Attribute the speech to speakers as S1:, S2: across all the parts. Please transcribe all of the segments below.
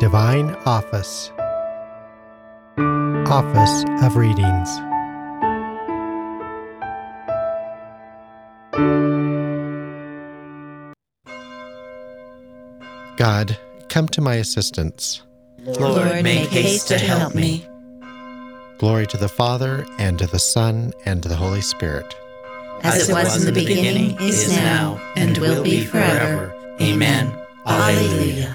S1: Divine Office. Office of Readings. God, come to my assistance.
S2: Lord, make haste to help me.
S1: Glory to the Father, and to the Son, and to the Holy Spirit.
S2: As it was in the beginning, is now, and will be forever. Amen. Alleluia.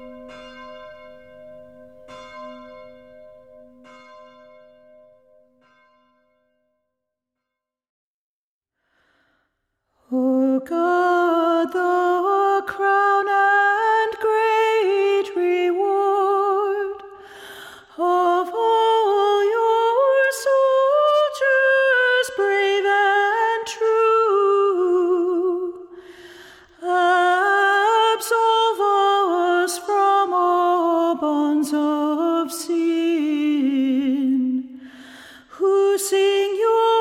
S3: O God, the crown and great reward of all your soldiers brave and true, absolve us from all bonds of sin, who sing your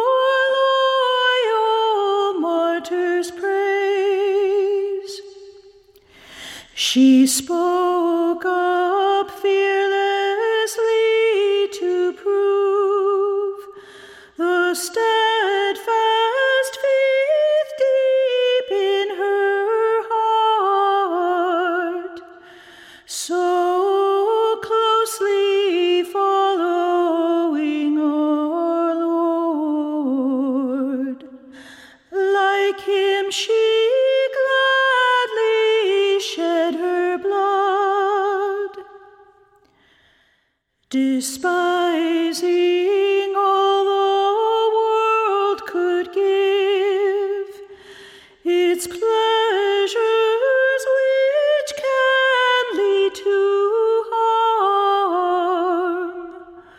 S3: loyal martyrs' praise. She spoke up fearlessly to prove the steadfast faith deep in her heart, so closely following our Lord. Like him she gladly shed her blood, despising all the world could give, its pleasures which can lead to harm,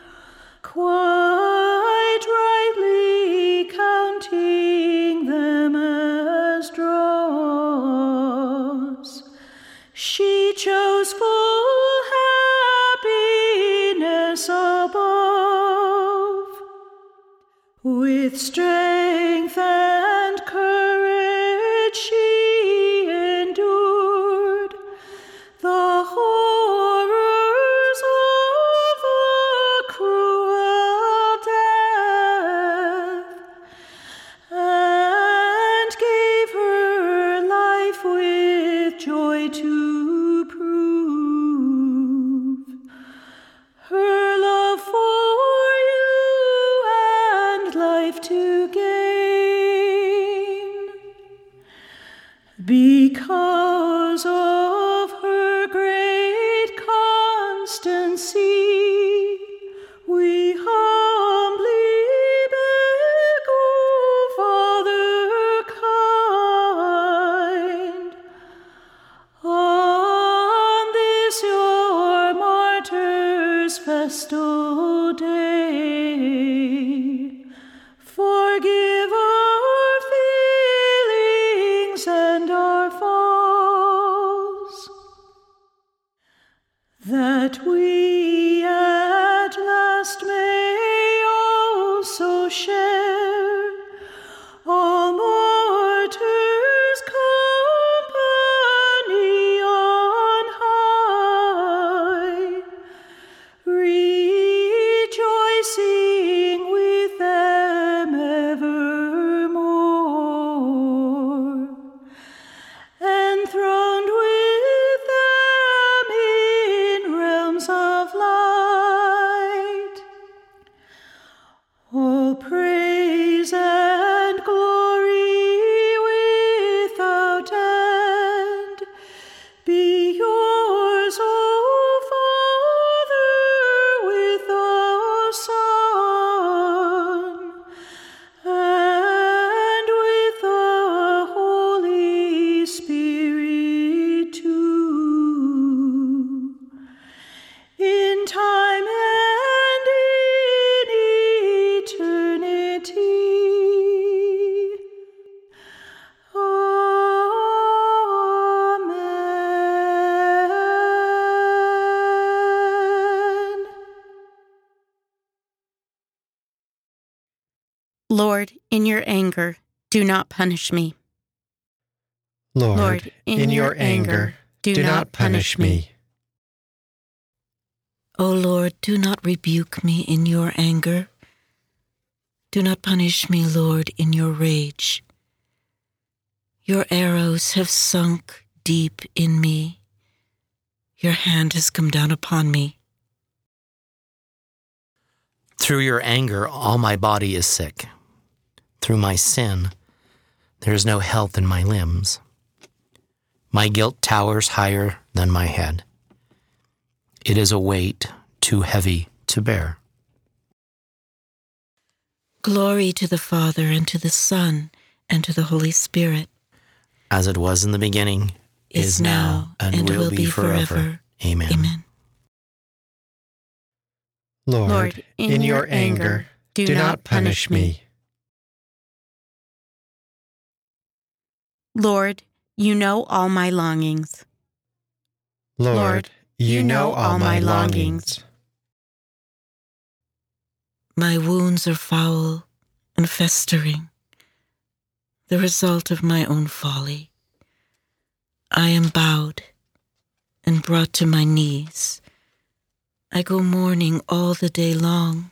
S3: quite rightly counting them as dross. She chose full happiness above. With strength and courage she endured the horrors of a cruel death, and gave her life with joy to prove her love for you and life to gain. Because of her great constancy, we humbly beg, O Father kind, on this your martyrs' festal day, forgive our failings and our falls, that we at last may also share all martyrs' company on high, rejoicing with them evermore, enthroned with them in realms of light. All praise and glory without end be yours, O Father, with the Son, and with the Holy Spirit too, in time and in eternity. Amen.
S4: Lord, in your anger, do not punish me.
S1: Lord, in your anger, do not punish me.
S5: O Lord, do not rebuke me in your anger. Do not punish me, Lord, in your rage. Your arrows have sunk deep in me. Your hand has come down upon me.
S6: Through your anger, all my body is sick. Through my sin, there is no health in my limbs. My guilt towers higher than my head. It is a weight too heavy to bear.
S5: Glory to the Father, and to the Son, and to the Holy Spirit.
S6: As it was in the beginning, is now, and will be forever. Amen.
S5: Amen.
S1: Lord, in your anger, do not punish me.
S4: Lord, you know all my longings.
S1: Lord, you know all my longings.
S5: My wounds are foul and festering, the result of my own folly. I am bowed and brought to my knees. I go mourning all the day long.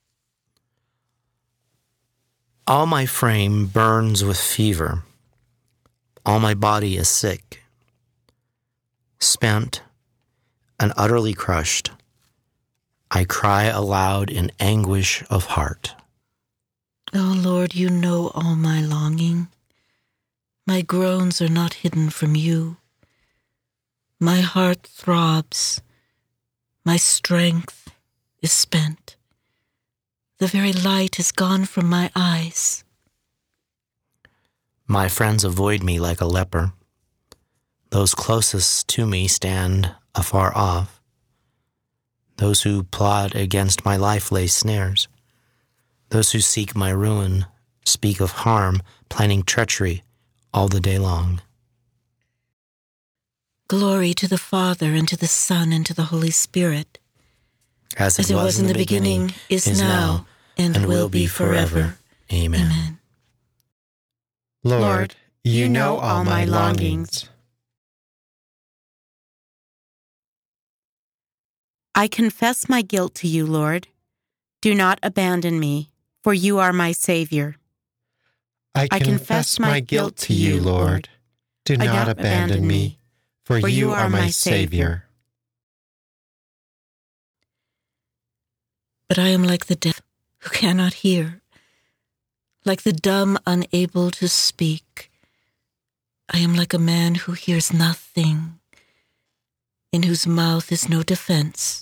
S6: All my frame burns with fever. All my body is sick. Spent and utterly crushed, I cry aloud in anguish of heart.
S5: O Lord, you know all my longing. My groans are not hidden from you. My heart throbs. My strength is spent. The very light is gone from my eyes.
S6: My friends avoid me like a leper. Those closest to me stand afar off. Those who plot against my life lay snares. Those who seek my ruin speak of harm, planning treachery all the day long.
S5: Glory to the Father, and to the Son, and to the Holy Spirit.
S6: As it was in the beginning, is now, and will be forever. Amen.
S5: Amen.
S1: Lord, you know all my longings.
S4: I confess my guilt to you, Lord. Do not abandon me, for you are my Savior.
S1: I confess my guilt to you, Lord. Do not abandon me, for you are my Savior.
S5: But I am like the deaf who cannot hear, like the dumb unable to speak. I am like a man who hears nothing, in whose mouth is no defense.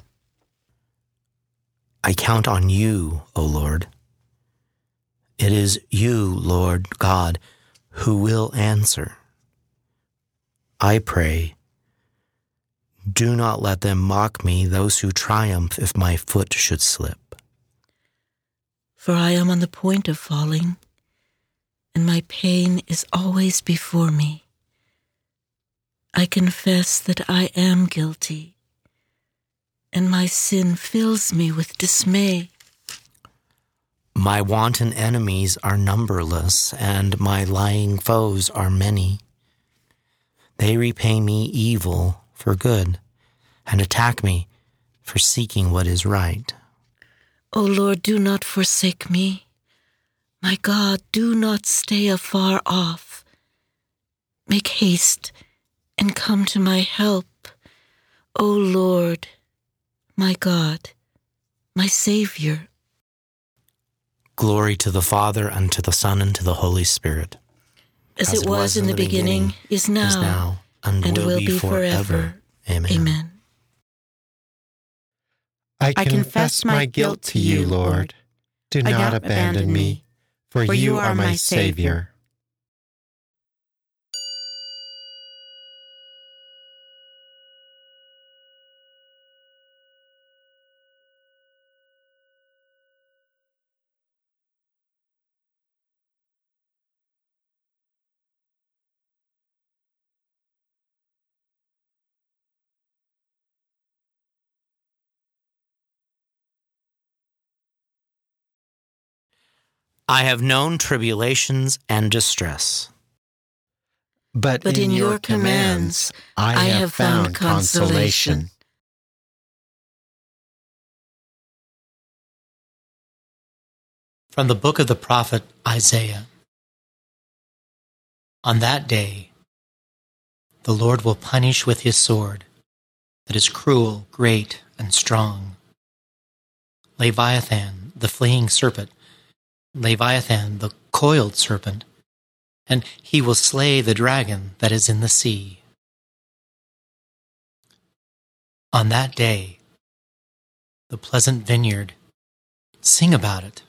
S6: I count on you, O Lord. It is you, Lord God, who will answer. I pray, do not let them mock me, those who triumph if my foot should slip.
S5: For I am on the point of falling, and my pain is always before me. I confess that I am guilty, and my sin fills me with dismay.
S6: My wanton enemies are numberless, and my lying foes are many. They repay me evil for good, and attack me for seeking what is right.
S5: O Lord, do not forsake me. My God, do not stay afar off. Make haste and come to my help. O Lord, my God, my Savior.
S6: Glory to the Father, and to the Son, and to the Holy Spirit.
S5: As it was in the beginning, is now, and will be forever.
S6: Amen.
S5: Amen.
S1: I confess my guilt to you, Lord. Do not abandon me, for you are my Savior.
S6: I have known tribulations and distress,
S1: But
S5: in your commands
S1: I have found consolation.
S6: From the book of the prophet Isaiah. On that day, the Lord will punish with his sword that is cruel, great, and strong. Leviathan, the fleeing serpent, Leviathan, the coiled serpent, and he will slay the dragon that is in the sea. On that day, the pleasant vineyard, sing about it.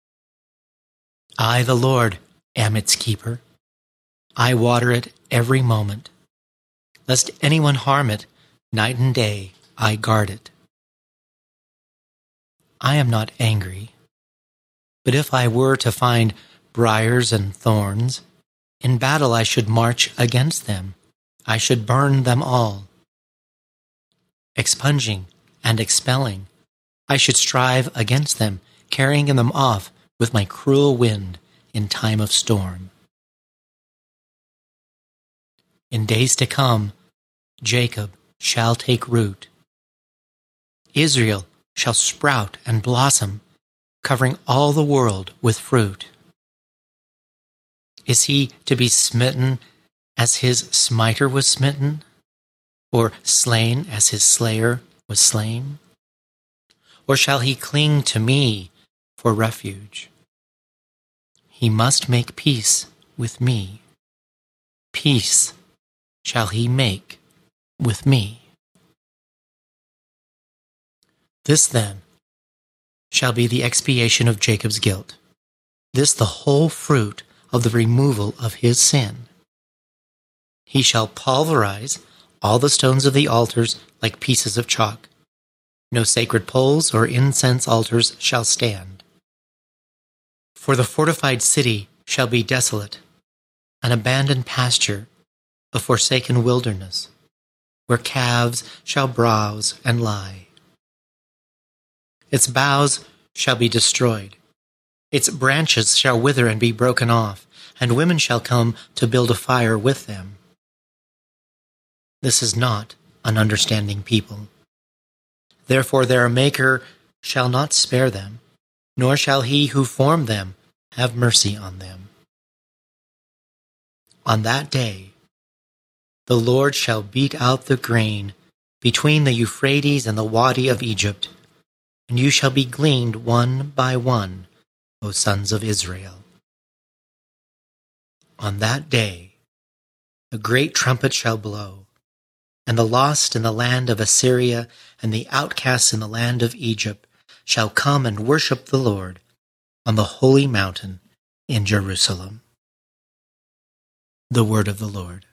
S6: I, the Lord, am its keeper. I water it every moment. Lest anyone harm it, night and day I guard it. I am not angry, but if I were to find briars and thorns, in battle I should march against them. I should burn them all. Expunging and expelling, I should strive against them, carrying them off with my cruel wind in time of storm. In days to come, Jacob shall take root. Israel shall sprout and blossom, covering all the world with fruit. Is he to be smitten as his smiter was smitten, or slain as his slayer was slain? Or shall he cling to me for refuge? He must make peace with me. Peace shall he make with me. This, then, shall be the expiation of Jacob's guilt. This the whole fruit of the removal of his sin. He shall pulverize all the stones of the altars like pieces of chalk. No sacred poles or incense altars shall stand. For the fortified city shall be desolate, an abandoned pasture, a forsaken wilderness, where calves shall browse and lie. Its boughs shall be destroyed. Its branches shall wither and be broken off, and women shall come to build a fire with them. This is not an understanding people. Therefore their Maker shall not spare them, nor shall he who formed them have mercy on them. On that day, the Lord shall beat out the grain between the Euphrates and the Wadi of Egypt, and you shall be gleaned one by one, O sons of Israel. On that day, a great trumpet shall blow, and the lost in the land of Assyria and the outcasts in the land of Egypt shall come and worship the Lord on the holy mountain in Jerusalem. The word of the Lord.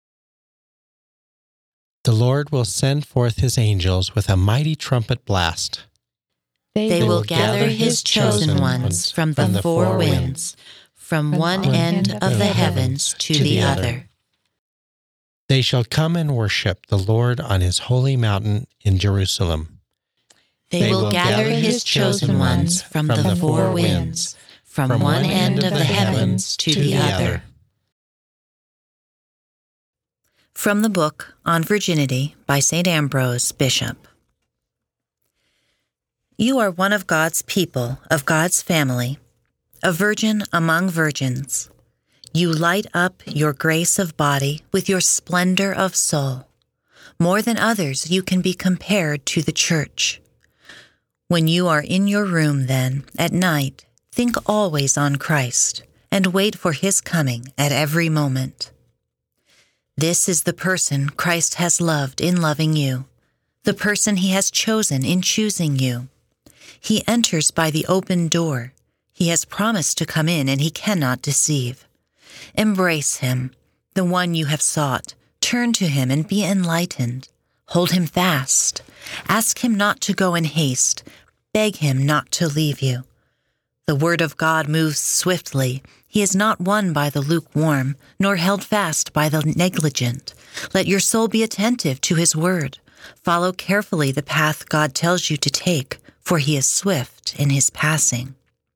S1: The Lord will send forth his angels with a mighty trumpet blast.
S2: They will gather his chosen ones from the four winds, from one end of the heavens to the other.
S1: They shall come and worship the Lord on his holy mountain in Jerusalem.
S2: They will gather his chosen ones from the four winds, from one end of the heavens to the other. From the book On Virginity by St. Ambrose, Bishop. You are one of God's people, of God's family, a virgin among virgins. You light up your grace of body with your splendor of soul. More than others, you can be compared to the church. When you are in your room, then, at night, think always on Christ and wait for his coming at every moment. This is the person Christ has loved in loving you, the person he has chosen in choosing you. He enters by the open door. He has promised to come in, and he cannot deceive. Embrace him, the one you have sought. Turn to him and be enlightened. Hold him fast. Ask him not to go in haste. Beg him not to leave you. The word of God moves swiftly. He is not won by the lukewarm, nor held fast by the negligent. Let your soul be attentive to his word. Follow carefully the path God tells you to take, for he is swift in his passing.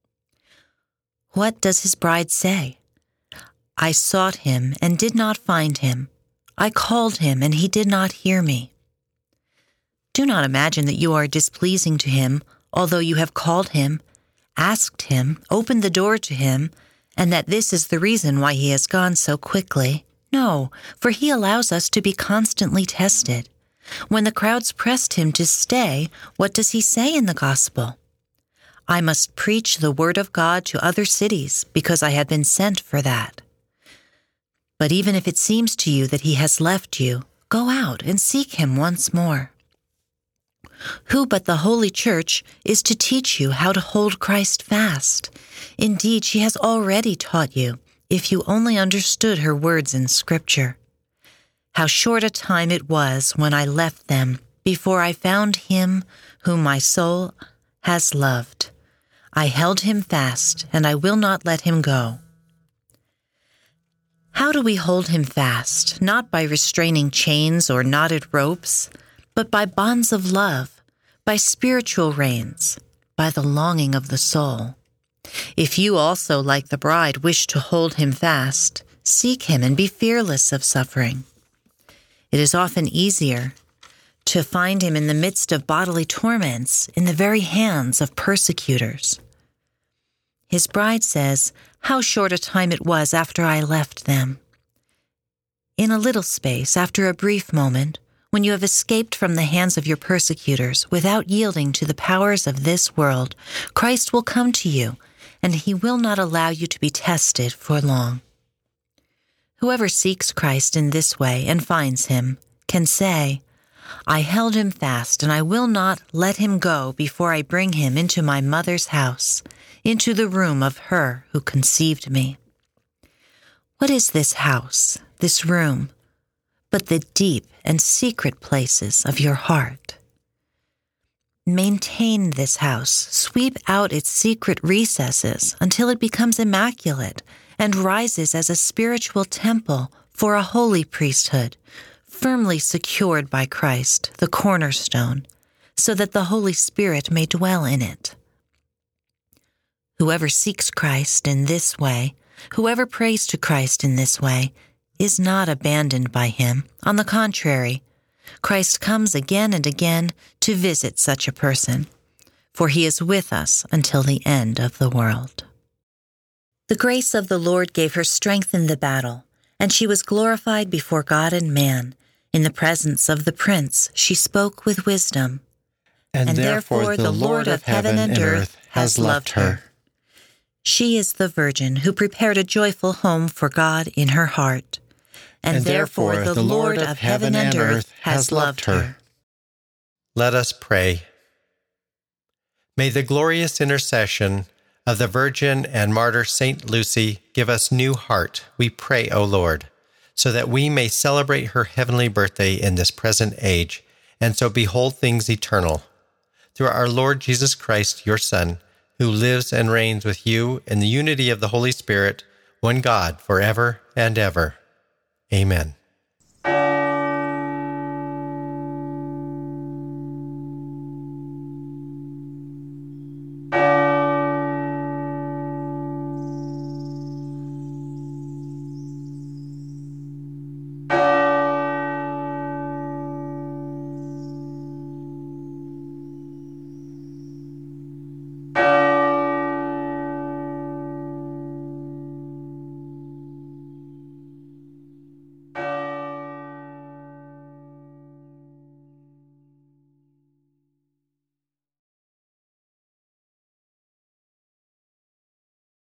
S2: What does his bride say? I sought him and did not find him. I called him and he did not hear me. Do not imagine that you are displeasing to him, although you have called him. asked him, opened the door to him, and that this is the reason why he has gone so quickly. No, for he allows us to be constantly tested. When the crowds pressed him to stay, what does he say in the gospel? I must preach the word of God to other cities because I have been sent for that. But even if it seems to you that he has left you, go out and seek him once more. Who but the Holy Church is to teach you how to hold Christ fast? Indeed, she has already taught you, if you only understood her words in Scripture. How short a time it was when I left them before I found him whom my soul has loved. I held him fast, and I will not let him go. How do we hold him fast? Not by restraining chains or knotted ropes, but by bonds of love, by spiritual reins, by the longing of the soul. If you also, like the bride, wish to hold him fast, seek him and be fearless of suffering. It is often easier to find him in the midst of bodily torments, in the very hands of persecutors. His bride says, how short a time it was after I left them. In a little space, after a brief moment, when you have escaped from the hands of your persecutors without yielding to the powers of this world, Christ will come to you, and he will not allow you to be tested for long. Whoever seeks Christ in this way and finds him can say, I held him fast, and I will not let him go before I bring him into my mother's house, into the room of her who conceived me. What is this house, this room, but the deep and secret places of your heart? Maintain this house, sweep out its secret recesses until it becomes immaculate and rises as a spiritual temple for a holy priesthood, firmly secured by Christ, the cornerstone, so that the Holy Spirit may dwell in it. Whoever seeks Christ in this way, whoever prays to Christ in this way, is not abandoned by him. On the contrary, Christ comes again and again to visit such a person, for he is with us until the end of the world. The grace of the Lord gave her strength in the battle, and she was glorified before God and man. In the presence of the prince, she spoke with wisdom.
S1: And therefore the Lord of heaven and earth has loved her.
S2: She is the virgin who prepared a joyful home for God in her heart. And therefore the Lord of heaven and earth has loved her.
S1: Let us pray. May the glorious intercession of the Virgin and Martyr Saint Lucy give us new heart, we pray, O Lord, so that we may celebrate her heavenly birthday in this present age, and so behold things eternal. Through our Lord Jesus Christ, your Son, who lives and reigns with you in the unity of the Holy Spirit, one God, forever and ever. Amen.